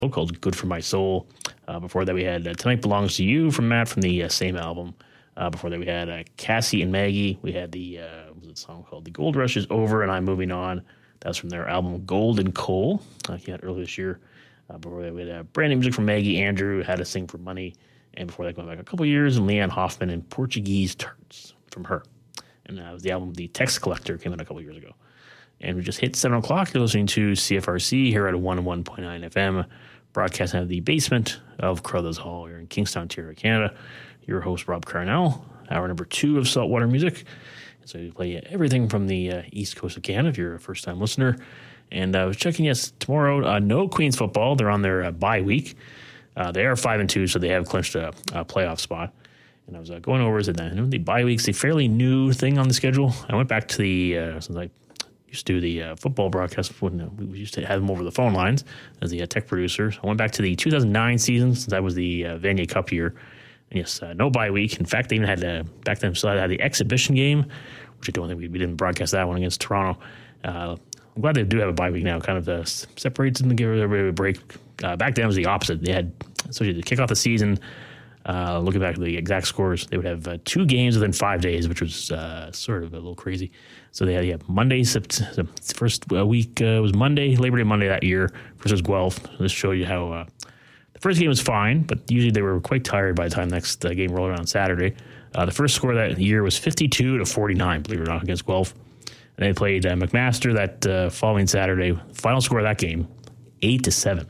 called Good For My Soul. Before that, we had Tonight Belongs to You from Matt from the same album. Before that, we had Cassie and Maggie. We had the song called The Gold Rush Is Over and I'm Moving On. That was from their album Gold and Coal. He had earlier this year. Before that, we had brand new music from Maggie Andrew, How to Sing for Money. And before that, going back a couple years, and Leanne Hoffman and Portuguese Tarts from her. And that was the album The Text Collector, came out a couple years ago. And we just hit 7 o'clock. You're listening to CFRC here at 101.9 FM, broadcasting out of the basement of Crothers Hall here in Kingston, Ontario, Canada. Your host, Rob Carnell, hour number 2 of Saltwater Music. And so we play everything from the east coast of Canada if you're a first-time listener. And I was checking, yes, tomorrow, no Queens football. They're on their bye week. They are 5-2, so they have clinched a playoff spot. And I was going over, is it the bye week's a fairly new thing on the schedule? I went back to since I used to do the football broadcast when we used to have them over the phone lines as the tech producer. I went back to the 2009 season, since that was the Vanier Cup year. And yes, no bye week. In fact, they even had back then still had the exhibition game, which I don't think we didn't broadcast that one against Toronto. I'm glad they do have a bye week now. Kind of separates them to give everybody a break. Back then it was the opposite. They had, especially to kick off the season, looking back at the exact scores, they would have 2 games within 5 days, which was sort of a little crazy. So they had Monday, the first week was Monday, Labor Day Monday that year versus Guelph. This show you how the first game was fine, but usually they were quite tired by the time the next game rolled around on Saturday. The first score that year was 52-49, believe it or not, against Guelph. And they played McMaster that following Saturday. Final score of that game, 8-7.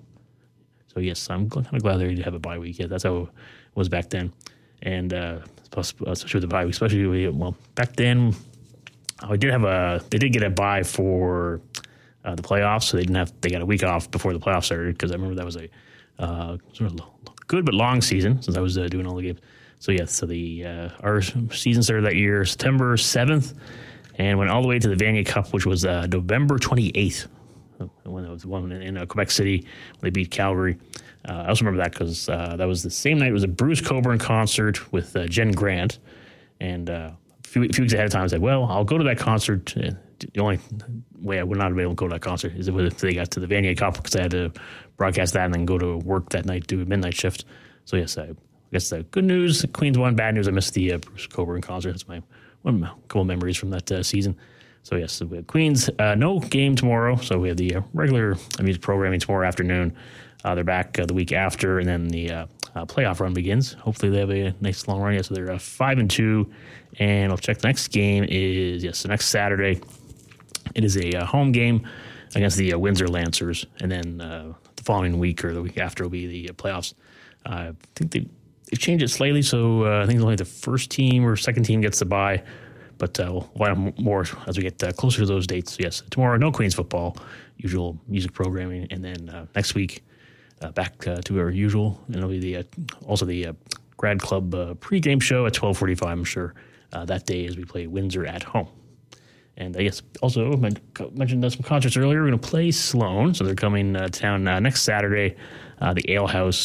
So yes, I'm kind of glad they have a bye week. Yeah, that's how it was back then. And especially with the bye week, back then they did get a bye for the playoffs, so they got a week off before the playoffs started, because I remember that was a sort of good but long season since I was doing all the games. So yes, so our season started that year, September 7th, and went all the way to the Vanier Cup, which was November 28th. When it was one in Quebec City when they beat Calgary. I also remember that because that was the same night. It was a Bruce Coburn concert with Jen Grant. And a few weeks ahead of time, I said, well, I'll go to that concert. The only way I would not be able to go to that concert is if they got to the Vanier Cup, because I had to broadcast that and then go to work that night, do a midnight shift. So, yes, I guess the good news, Queens won. Bad news, I missed the Bruce Coburn concert. That's my couple memories from that season. So, yes, so we have Queens. No game tomorrow. So we have the regular music programming tomorrow afternoon. They're back the week after, and then the playoff run begins. Hopefully they have a nice long run. Yeah, so they're 5-2. And I'll check. The next game is, the next Saturday. It is a home game against the Windsor Lancers. And then the following week or the week after will be the playoffs. I think they've changed it slightly. So I think only the first team or second team gets the bye. But we'll have more as we get closer to those dates. Yes, tomorrow, no Queens football, usual music programming. And then next week, back to our usual. And it'll be also the Grad Club pregame show at 12:45, I'm sure, that day as we play Windsor at home. And yes, also mentioned some concerts earlier. We're going to play Sloan. So they're coming to town next Saturday, the Ale House,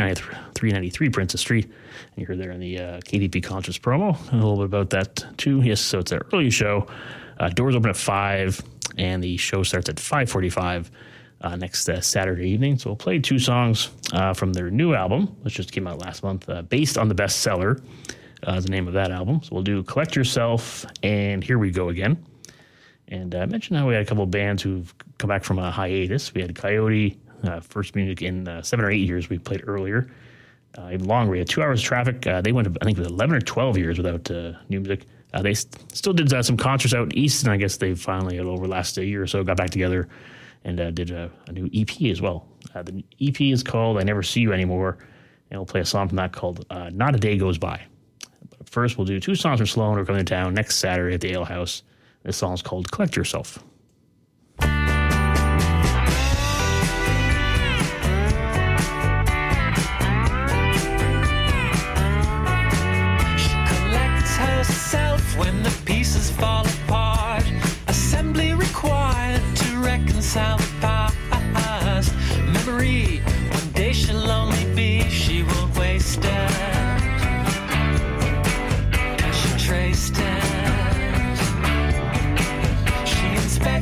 393 Princess Street. And you heard there in the KDP Concerts promo a little bit about that too. Yes, so it's an early show. Doors open at 5, and the show starts at 5:45 next Saturday evening. So we'll play 2 songs from their new album, which just came out last month, based on the bestseller is the name of that album. So we'll do Collect Yourself and Here We Go Again. And I mentioned how we had a couple of bands who've come back from a hiatus. We had Coyote, first music in 7 or 8 years we played earlier. Even longer, we had 2 Hours of Traffic. They went, I think, with 11 or 12 years without new music. They still did some concerts out east, and I guess they finally, over the last year or so, got back together and did a new EP as well. The EP is called I Never See You Anymore, and we'll play a song from that called Not a Day Goes By. But first, we'll do 2 songs from Sloan who are coming to town next Saturday at the Ale House. This song is called Collect Yourself. When the pieces fall apart, assembly required to reconcile the past. Memory, one day she'll only be, she won't waste it, 'cause she traced it. She inspected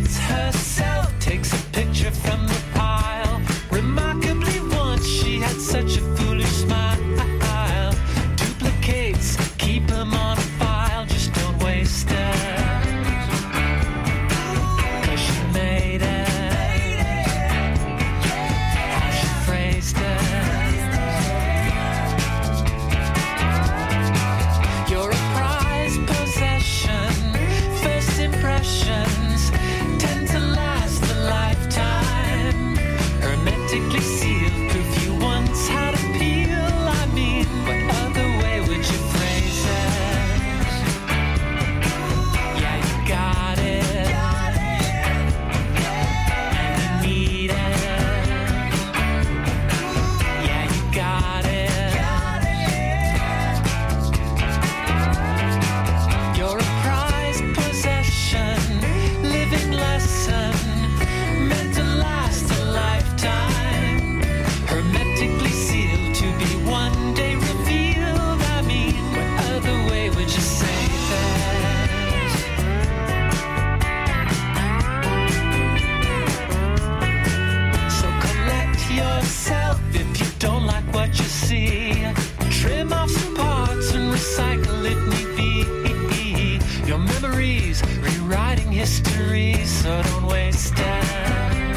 yourself if you don't like what you see. Trim off some parts and recycle if need be. Your memories rewriting history, so don't waste time.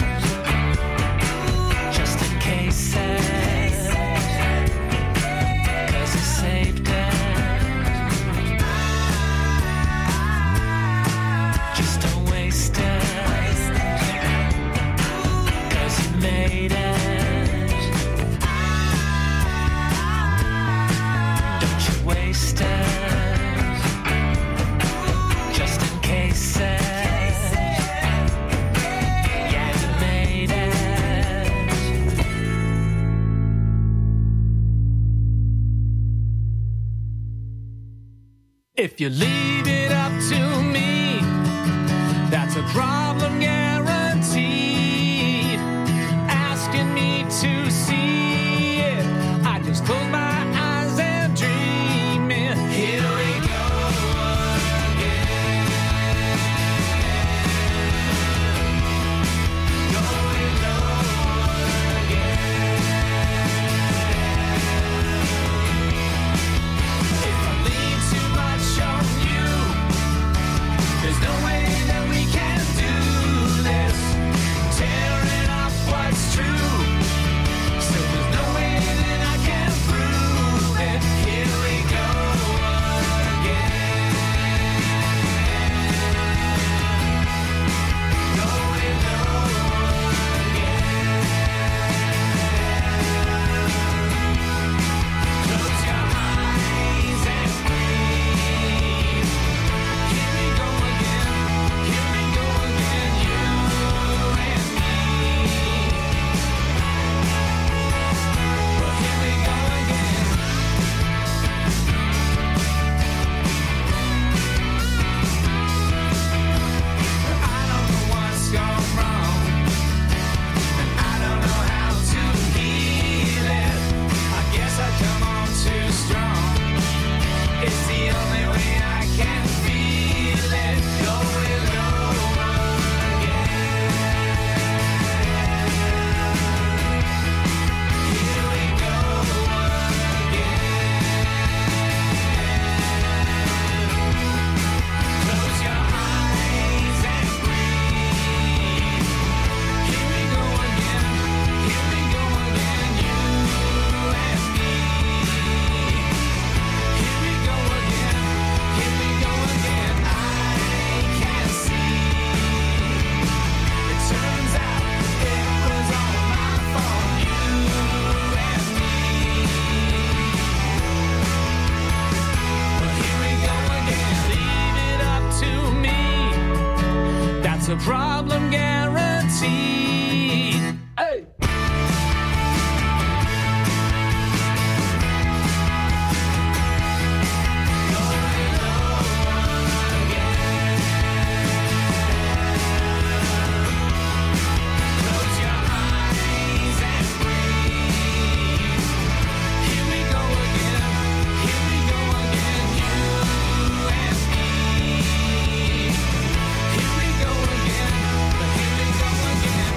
Just in case, 'cause you saved time. Just don't waste time, 'cause you made it. Don't you waste it, just in case. Yeah, you made it. If you leave it up to me, that's a problem guaranteed. Asking me to see it, I just close my eyes and dream it. Here we go again. Going over again. If I lean too much on you, there's no way that we can do this. Tearing up what's true, so there's no way that I can prove it. Here we go again. Going over again. Close your eyes and breathe. Here we go again. Here we go again. You and me. Well, here we go again. I don't know what's gone wrong, and I don't know how to heal it. I guess I come on too strong. It's the only way I can feel it. Going over again. Here we go again. Close your eyes and breathe. Here we go again. Here we go again. You and me. Here we go again. Here we go again. I can see. It turns out it was all my fault. You and me. But here we go again. Leave it up to me. That's a problem guaranteed. Hey! Close your eyes and breathe. Here we go again. Here we go again. You and me. Here we go again. Here we go again.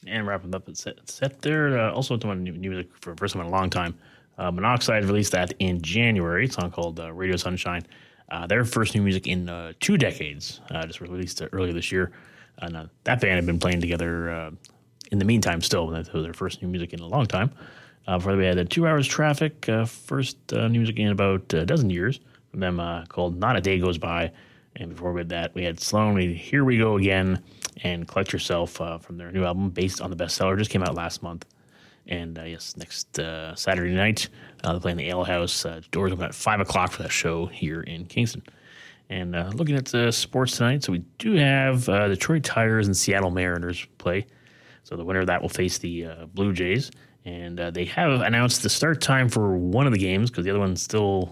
And wrapping up, it's set there. Also, to new music for the first time in a long time. Monoxide released that in January. It's a song called Radio Sunshine. Their first new music in 2 decades. Just released earlier this year. Now, that band had been playing together in the meantime still. That was their first new music in a long time. Before we had 2 Hours Traffic, first new music in about a dozen years from them called Not a Day Goes By. And before we had that, we had Sloan, Here We Go Again, and Collect Yourself from their new album based on the bestseller. Just came out last month. And yes, next Saturday night, they're playing the Ale House. Doors open at 5 o'clock for that show here in Kingston. And looking at sports tonight, so we do have Detroit Tigers and Seattle Mariners play. So the winner of that will face the Blue Jays. And they have announced the start time for one of the games because the other one's still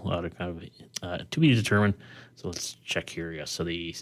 to be determined. So let's check here. Yes, so the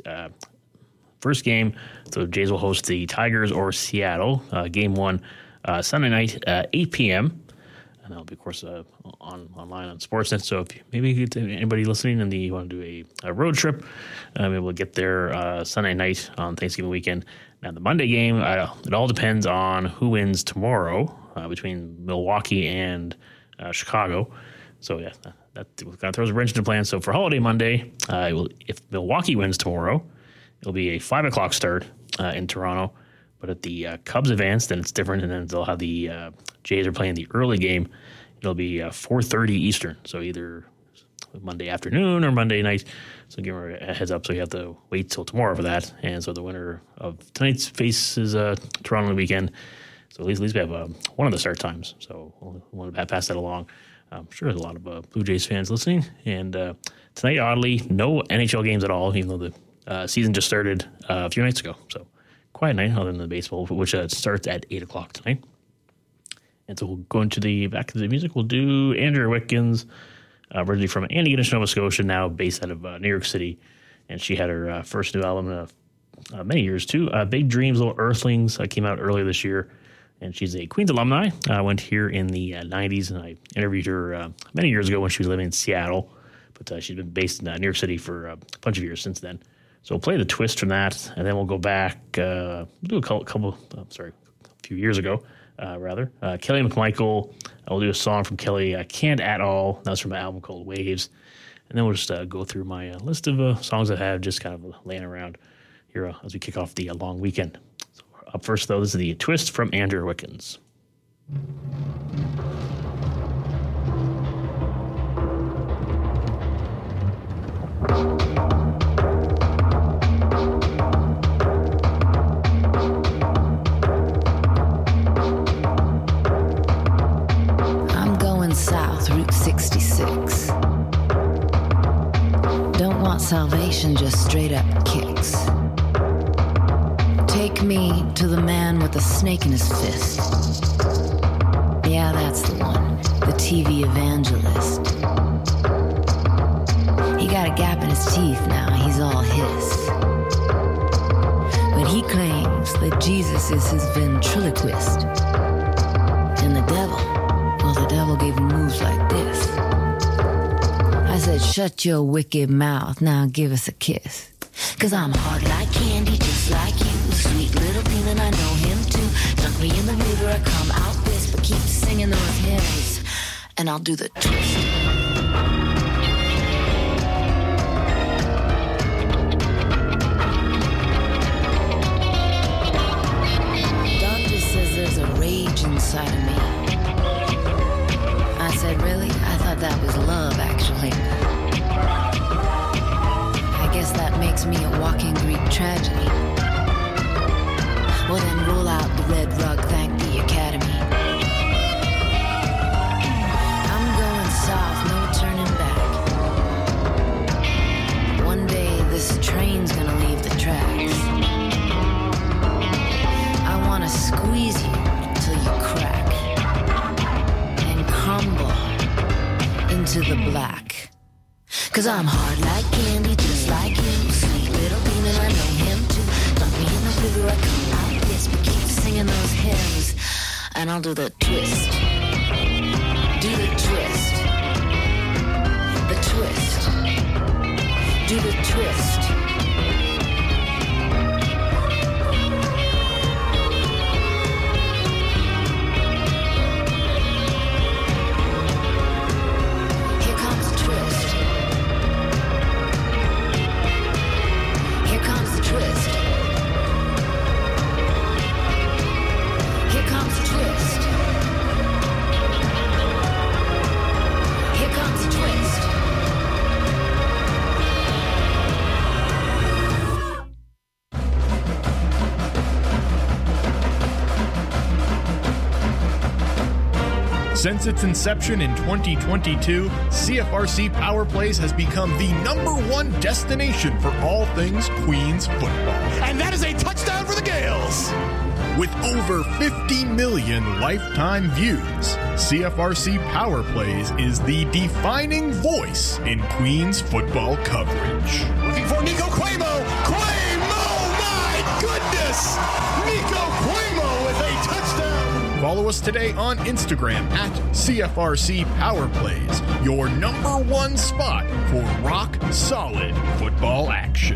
first game, so Jays will host the Tigers or Seattle. Game 1, Sunday night, 8 p.m. And that'll be, of course, online on Sportsnet. So if maybe anybody listening and you want to do a road trip, maybe we'll get there Sunday night on Thanksgiving weekend. Now, the Monday game, it all depends on who wins tomorrow between Milwaukee and Chicago. So, yeah, that kind of throws a wrench into plans. So, for Holiday Monday, if Milwaukee wins tomorrow, it'll be a 5 o'clock start in Toronto. But if the Cubs advance, then it's different, and then they'll have the Jays are playing the early game. It'll be 4:30 Eastern, so either Monday afternoon or Monday night. So give her a heads up, so you have to wait till tomorrow for that. And so the winner of tonight's faces Toronto on the weekend. So at least we have one of the start times. So we'll want to pass that along. I'm sure there's a lot of Blue Jays fans listening. And tonight, oddly, no NHL games at all, even though the season just started a few nights ago. So quiet night other than the baseball, which starts at 8 o'clock tonight. And so we'll go into the back of the music. We'll do Andrea Wickens, originally from Antigonish, Nova Scotia, now based out of New York City. And she had her first new album in many years, too. Big Dreams, Little Earthlings came out earlier this year. And she's a Queens alumni. Went here in the 90s, and I interviewed her many years ago when she was living in Seattle. But she's been based in New York City for a bunch of years since then. So we'll play the twist from that, and then we'll go back, do a few years ago, Kelly McMichael. I'll do a song from Kelly, Can't At All. That was from an album called Waves. And then we'll just go through my list of songs I have just kind of laying around here as we kick off the long weekend. So up first, though, this is the twist from Andrea Wickens. South, Route 66. Don't want salvation, just straight up kicks. Take me to the man with the snake in his fist. Yeah, that's the one, the TV evangelist. He got a gap in his teeth now, he's all his. But he claims that Jesus is his ventriloquist. And the devil, well, the devil gave him moves like this. I said, shut your wicked mouth, now give us a kiss. 'Cause I'm hard like candy, just like you. Sweet little demon, I know him too. Dunk me in the river, I come out this. But keep singing those hymns, and I'll do the twist. Doctor says there's a rage inside of me. I said, really? I thought that was love, actually. I guess that makes me a walking Greek tragedy. Well, then roll out the red rug, thank the Academy. I'm going south, no turning back. One day this train's gonna leave the tracks. I wanna squeeze you till you crack and crumble into the black. 'Cause I'm hard like candy, just like you. Sweet little demon, I know him too. Dunk me in the river, I come out this. But keep singing those hymns, and I'll do the twist. Do the twist. The twist. Do the twist. Since its inception in 2022, CFRC Power Plays has become the #1 destination for all things Queens football. And that is a touchdown for the Gales! With over 50 million lifetime views, CFRC Power Plays is the defining voice in Queens football coverage. Looking for Nico Cuomo. Cuomo, my goodness! Nico Cuomo with a touchdown! Follow us today on Instagram at CFRC Power Plays, your #1 spot for rock solid football action.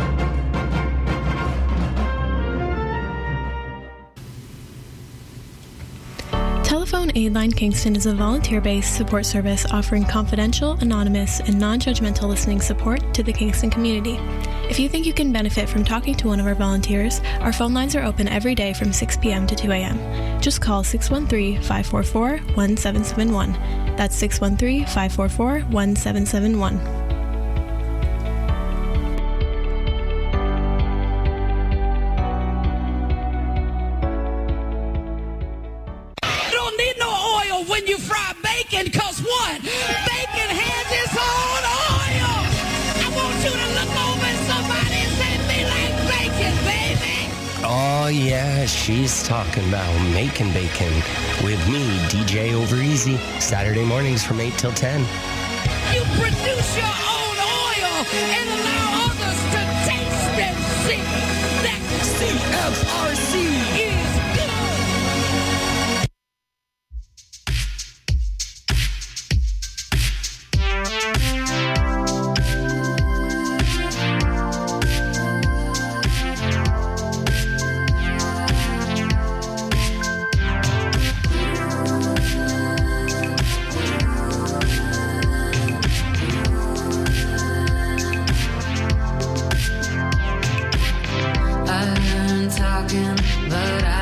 Telephone Aidline Kingston is a volunteer-based support service offering confidential, anonymous, and non-judgmental listening support to the Kingston community. If you think you can benefit from talking to one of our volunteers, our phone lines are open every day from 6 p.m. to 2 a.m. Just call 613-544-1771. That's 613-544-1771. When you fry bacon, cause what? Bacon has its own oil. I want you to look over at somebody and say, me like bacon, baby. Oh yeah, she's talking about making bacon with me, DJ Over Easy, Saturday mornings from 8 till 10. You produce your own oil and allow others to taste and see that CFRC is good. Talking, but I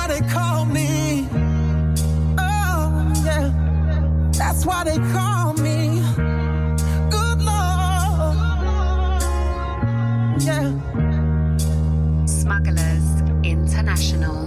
they call me. Oh, yeah. That's why they call me. Good Lord. Yeah. Smugglers International.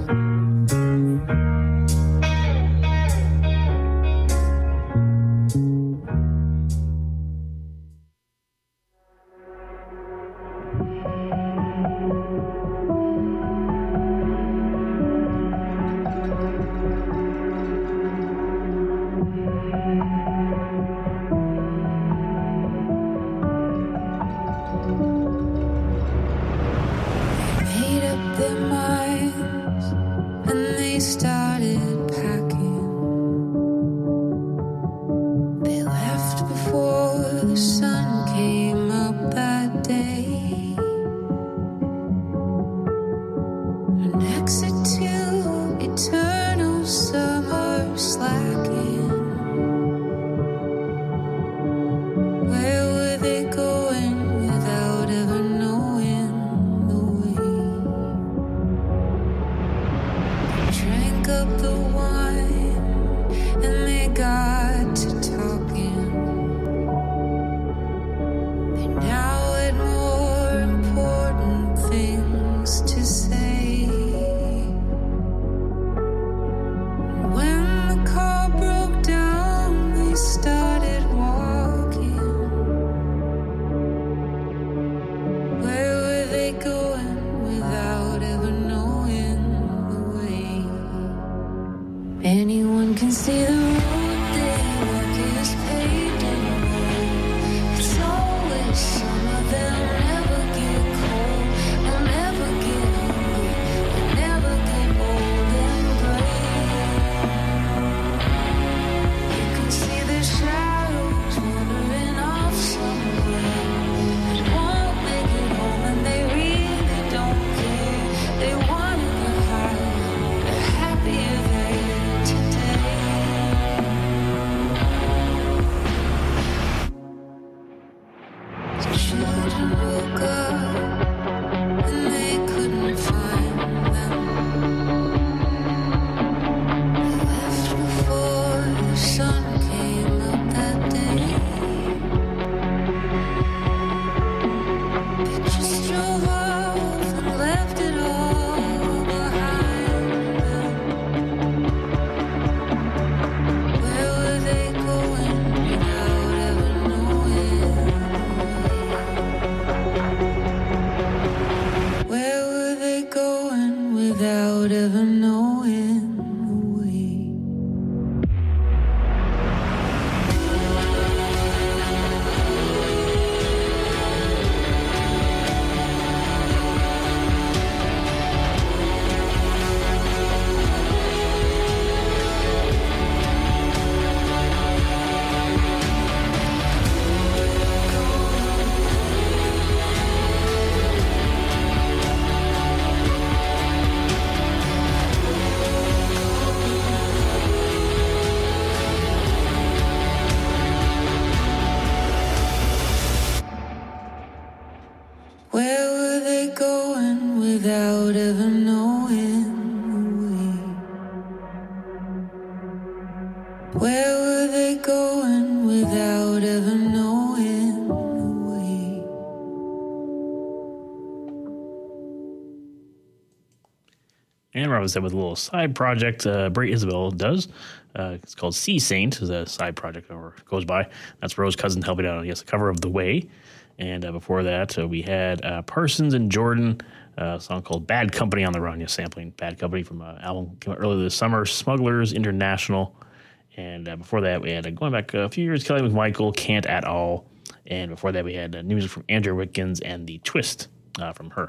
And Rob said with a little side project Bray Isabel does. It's called Sea Saint, is a side project or goes by. That's Rose Cousin helping out on a cover of The Way. And before that, we had Parsons and Jordan, a song called Bad Company on the Run, sampling Bad Company from an album came out earlier this summer, Smugglers International. And before that, we had, going back a few years, Kelly McMichael, Can't At All. And before that, we had music from Andrea Witkins and The Twist from her.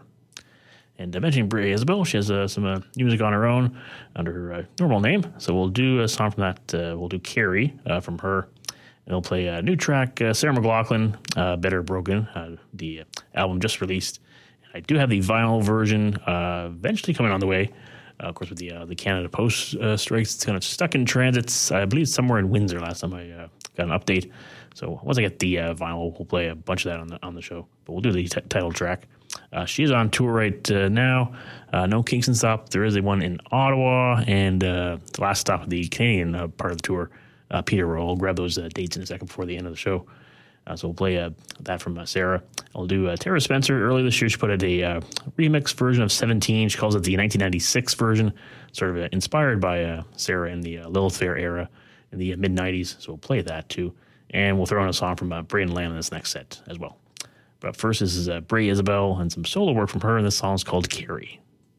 And mentioning Bray Isabel, she has some music on her own under her normal name. So we'll do a song from that. We'll do Carrie from her. And we'll play a new track, Sarah McLachlan, Better Broken, the album just released. I do have the vinyl version eventually coming on the way. Of course, with the Canada Post strikes, it's kind of stuck in transit. I believe somewhere in Windsor last time I got an update. So once I get the vinyl, we'll play a bunch of that on the show. But we'll do the title track. She is on tour right now. No Kingston stop. There is a one in Ottawa, and the last stop of the Canadian part of the tour, Peterborough. I'll grab those dates in a second before the end of the show. So we'll play that from Sarah. I'll do Tara Spencer. Earlier this year, she put out a remix version of 17. She calls it the 1996 version, sort of inspired by Sarah in the Lilith Fair era in the mid-90s. So we'll play that too. And we'll throw in a song from Braden Lamb in this next set as well. But first, this is Bray Isabel and some solo work from her, and this song is called Carrie.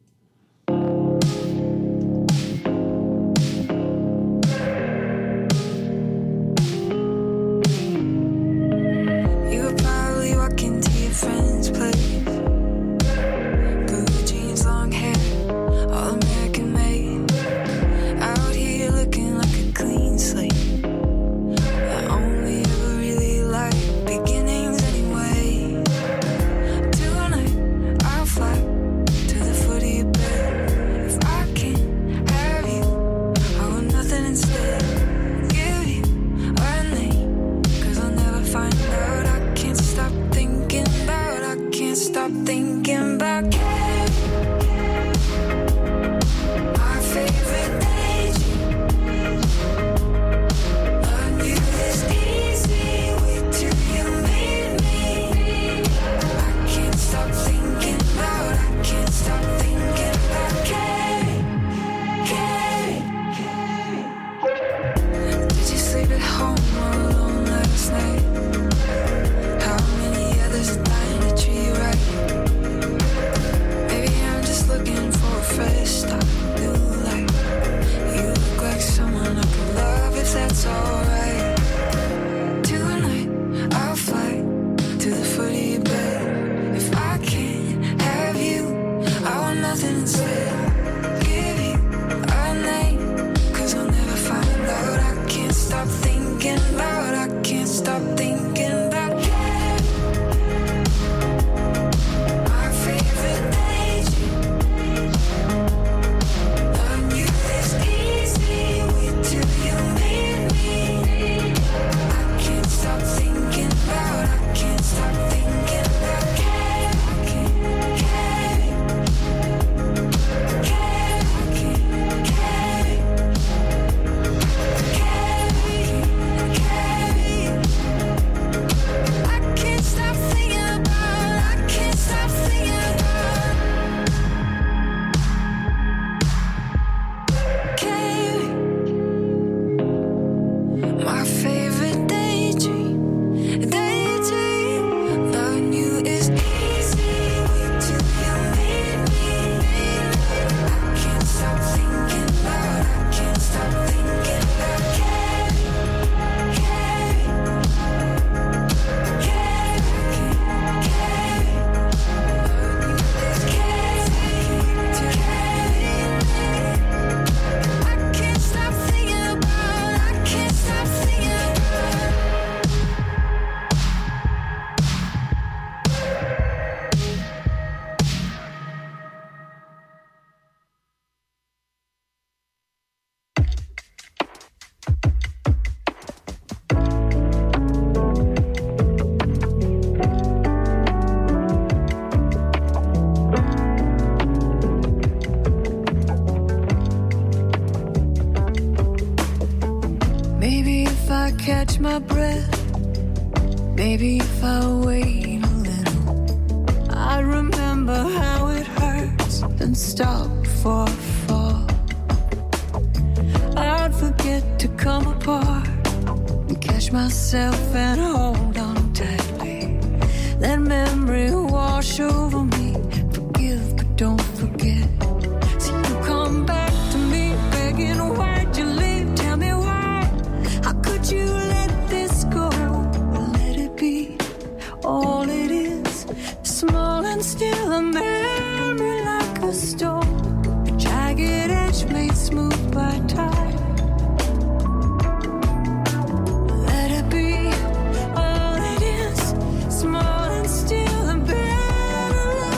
Catch my breath. Maybe if I wait a little, I remember how it hurts and stop before I fall. I'd forget to come apart and catch myself and hold on tightly. Let memory wash over me. Forgive but don't forget. See you come back to me begging, why'd you leave? Tell me why. How could you let this go? Let it be all it is, small and still a memory like a stone, a jagged edge made smooth by time. Let it be all it is, small and still a better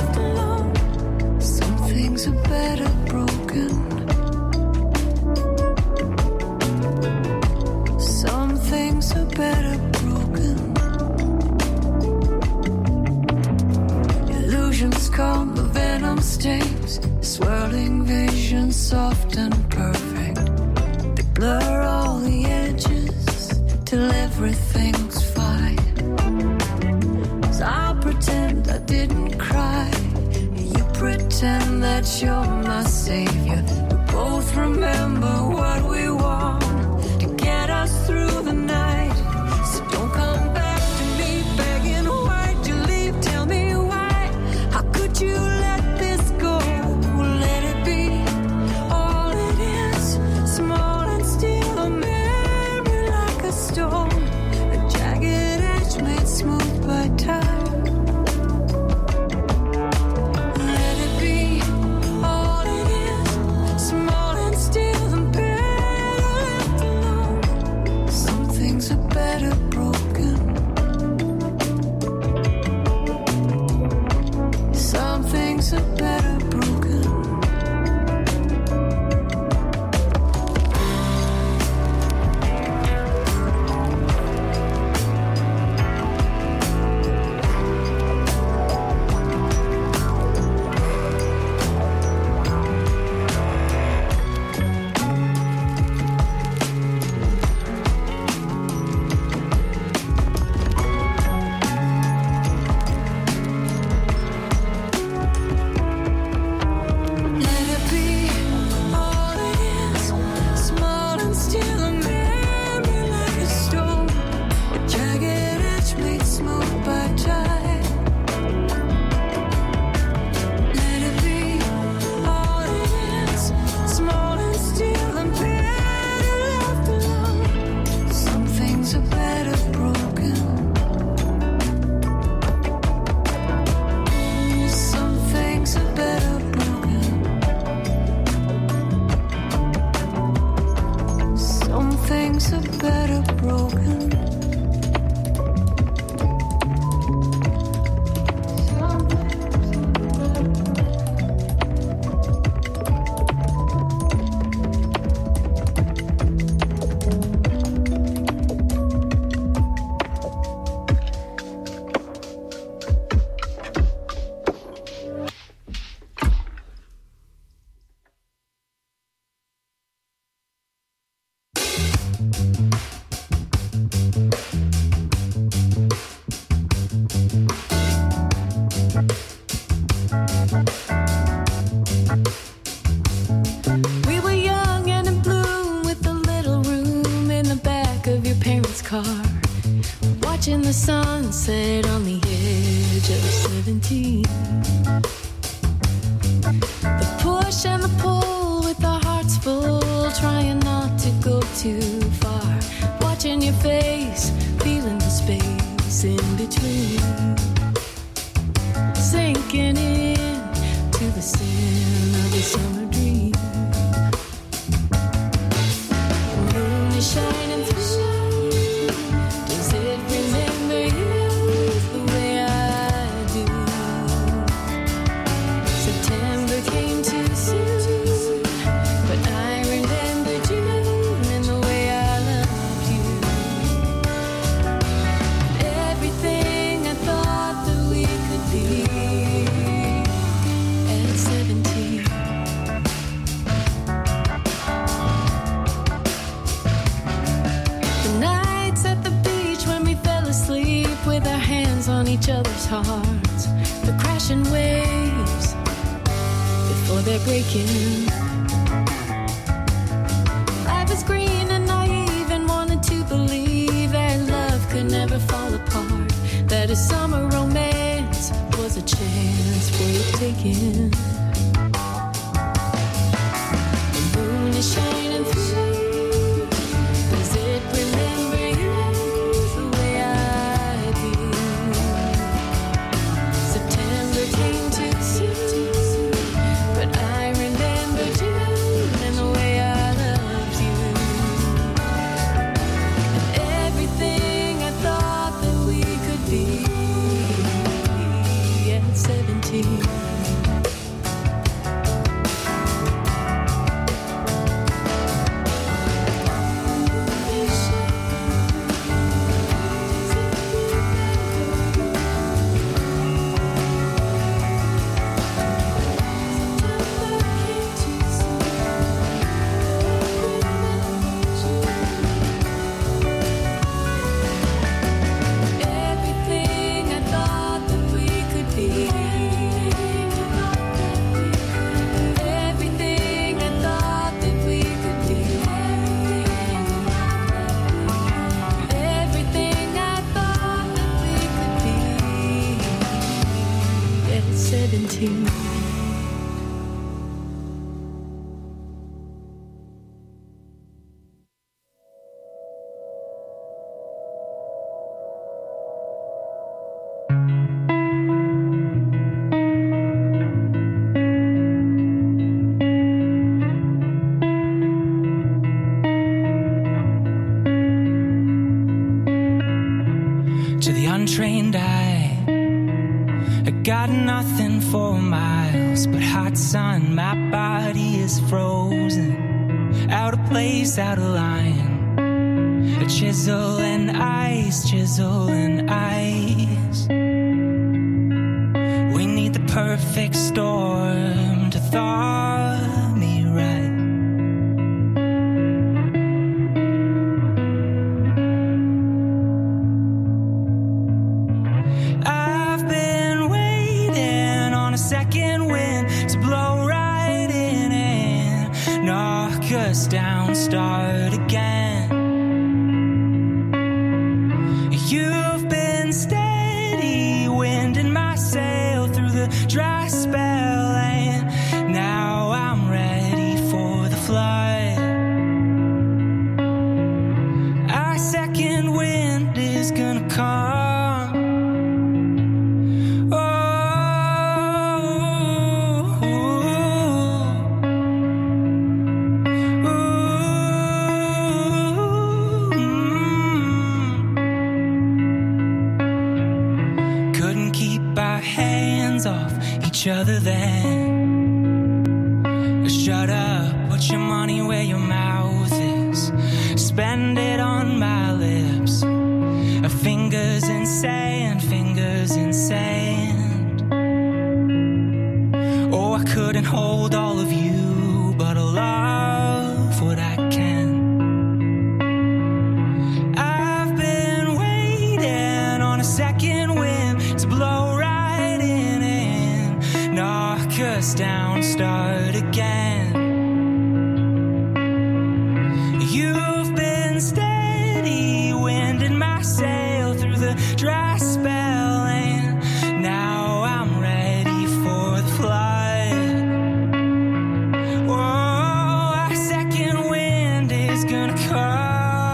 swirling vision, soft and perfect. They blur all the edges till everything's fine. So I'll pretend I didn't cry. You pretend that you're my savior. We both remember what we want to get us through the night. So don't come back to me begging, why'd you leave? Tell me why. How could you let this go? Let it be all it is, small and still, a memory like a stone, a jagged edge made smooth by time. The sunset on the edge of 17. The push and the pull with our hearts full, trying not to go too far. Watching your face, feeling the space in between. Sinking in to the sin of a summer dream. The moon is shining through. Does it remember you the way I do? September came too soon, but I remembered you and the way I loved you. Everything I thought that we could be at 17. The nights at the beach when we fell asleep with our hands on each other's hearts. The crashing waves before they're breaking. Life is green and naive and wanted to believe that love could never fall apart. That a summer romance was a chance worth taking. The moon is shining through. Does it remember you the way I do? September came too soon, but I remembered you and the way I loved you. And everything I thought that we could be at 17. trained eye. I got nothing for miles, but hot sun, my body is frozen. Out of place, out of line. A chisel and ice, chisel and ice. We need the perfect storm to thaw me right. I've been waiting on a second wind to blow right in and knock us down, start again. You've been steady, winding my sail through the dry spell, and now I'm ready for the flood. Our second wind is gonna come. Each other then. Shut up, put your money where your mouth is. Spend it on my lips. Fingers in sand, fingers in sand. Oh, I couldn't hold all of you, but I love what I can. I've been waiting on a second wind to blow right in and knock us down, start again. You've been steady, winding my sail through the dry spell, and now I'm ready for the flood. Oh, our second wind is gonna come.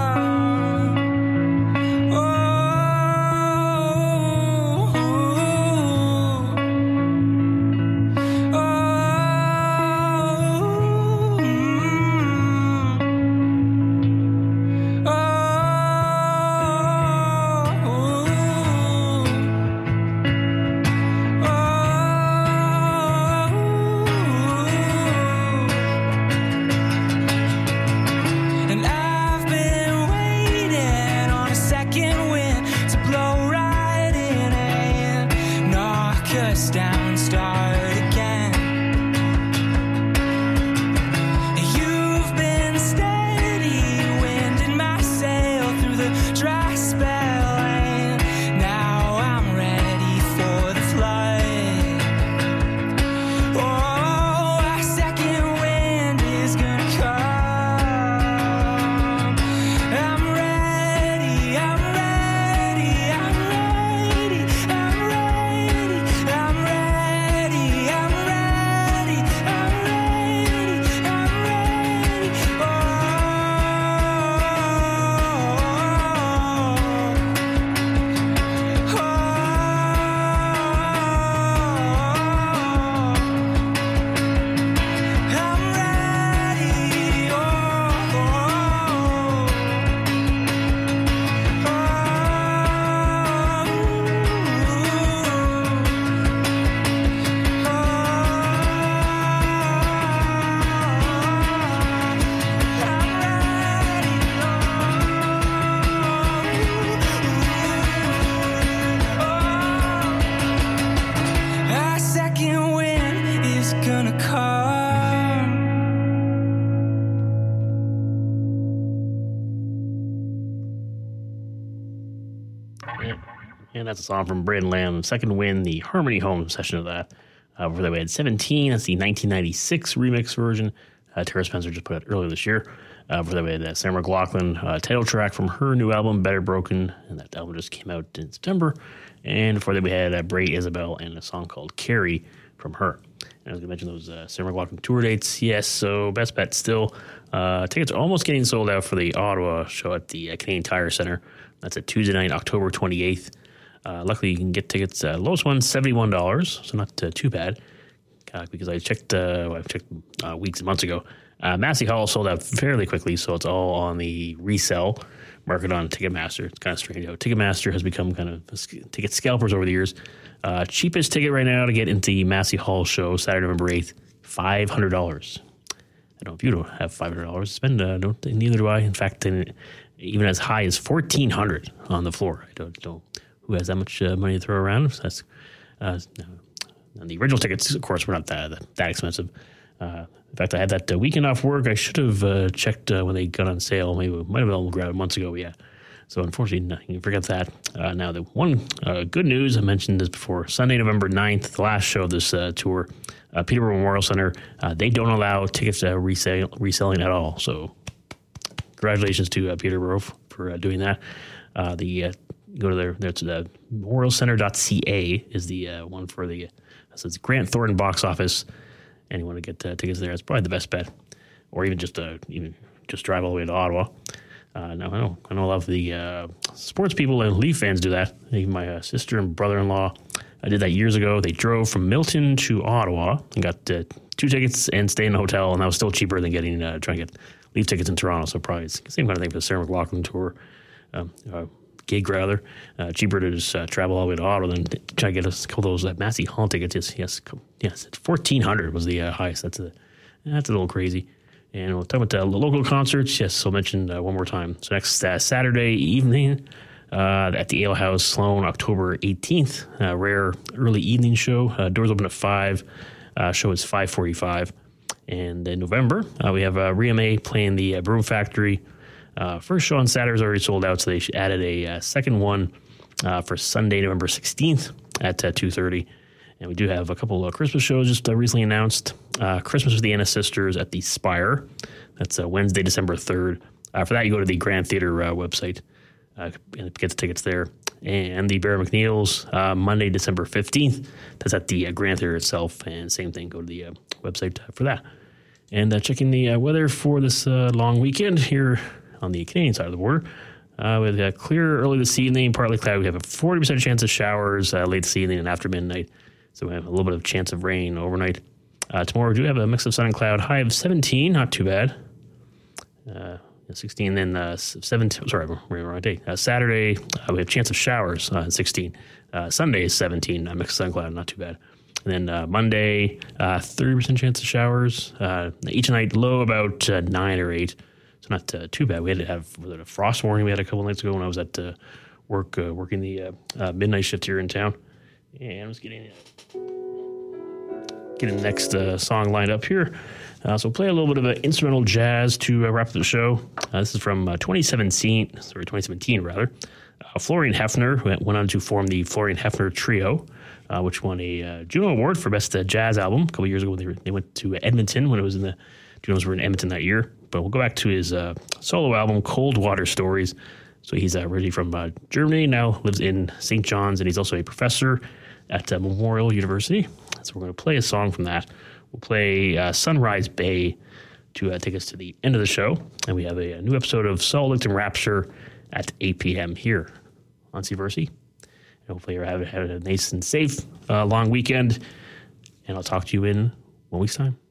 And that's a song from Braden Lamb, Second Wind, the Harmony Home session of that. Before that, we had 17. That's the 1996 remix version. Tara Spencer just put out earlier this year. Before that, we had Sarah McLachlan title track from her new album, Better Broken. And that album just came out in September. And before that, we had Bray Isabel and a song called Carrie from her. And I was going to mention those Sarah McLachlan tour dates. Yes, so best bet still. Tickets are almost getting sold out for the Ottawa show at the Canadian Tire Centre. That's a Tuesday night, October 28th. Luckily, you can get tickets. Lowest one, $71, so not too bad. because I checked weeks and months ago. Massey Hall sold out fairly quickly, so it's all on the resell market on Ticketmaster. It's kind of strange how Ticketmaster has become kind of ticket scalpers over the years. Cheapest ticket right now to get into the Massey Hall show Saturday, November 8th, $500. I don't know if you don't have $500 to spend. Neither do I. In fact, even as high as $1,400 on the floor. I don't know who has that much money to throw around. So that's and the original tickets, of course, were not that expensive. In fact, I had that weekend off work. I should have checked when they got on sale. Maybe might have been grabbed months ago. But yeah. So unfortunately, you can forget that. Now, the one good news, I mentioned this before, Sunday, November 9th, the last show of this tour, Peterborough Memorial Center, they don't allow tickets reselling at all. So congratulations to Peterborough for doing that. Go to their memorialcenter.ca is the one for the says Grant Thornton box office, and you want to get tickets there. It's probably the best bet, or even just drive all the way to Ottawa. No, I know a lot of the sports people and Leaf fans do that. Even my sister and brother-in-law, I did that years ago. They drove from Milton to Ottawa and got 2 tickets and stayed in a hotel, and that was still cheaper than trying to get Leaf tickets in Toronto. So probably it's the same kind of thing for the Sarah McLachlan tour. Gig rather, cheaper to just travel all the way to Ottawa than try to get a couple of those Massey Hall tickets. Yes, $1,400 was the highest. That's a little crazy. And we'll talk about the local concerts. Yes, so I'll mention one more time. So next Saturday evening at the Ale House, Sloan, October 18th, rare early evening show. Doors open at 5. Show is 5:45. And in November, we have Rema playing the Broom Factory. First show on Saturday is already sold out, so they added a second one for Sunday, November 16th at 2:30. And we do have a couple of Christmas shows just recently announced. Christmas with the Anna Sisters at the Spire. That's Wednesday, December 3rd. For that, you go to the Grand Theatre website and get the tickets there. And the Bear McNeil's Monday, December 15th. That's at the Grand Theatre itself. And same thing, go to the website for that. And checking the weather for this long weekend here on the Canadian side of the border. With clear early this evening, partly cloudy. We have a 40% chance of showers late this evening and after midnight. So we have a little bit of chance of rain overnight. Tomorrow we do have a mix of sun and cloud. High of 17, not too bad. 16, then 17. Sorry, we're wrong day. Saturday we have chance of showers. 16. Sunday is 17. Mix of sun and cloud, not too bad. And then Monday, 30% chance of showers. Each night low about 9 or 8. So not too bad. We had to have a frost warning we had a couple nights ago when I was at work working the midnight shift here in town. And I'm just getting the next song lined up here. So we'll play a little bit of instrumental jazz to wrap up the show. This is from 2017 rather. Florian Hefner, who went on to form the Florian Hefner Trio, which won a Juno Award for Best Jazz Album a couple years ago. They went to Edmonton when it was Junos were in Edmonton that year. But we'll go back to his solo album, Cold Water Stories. So he's originally from Germany, now lives in St. John's, and he's also a professor at Memorial University. So we're going to play a song from that. We'll play Sunrise Bay to take us to the end of the show. And we have a new episode of Saul Licton Rapture at 8 p.m. here on Seaversi. And hopefully you're having a nice and safe long weekend. And I'll talk to you in 1 week's time.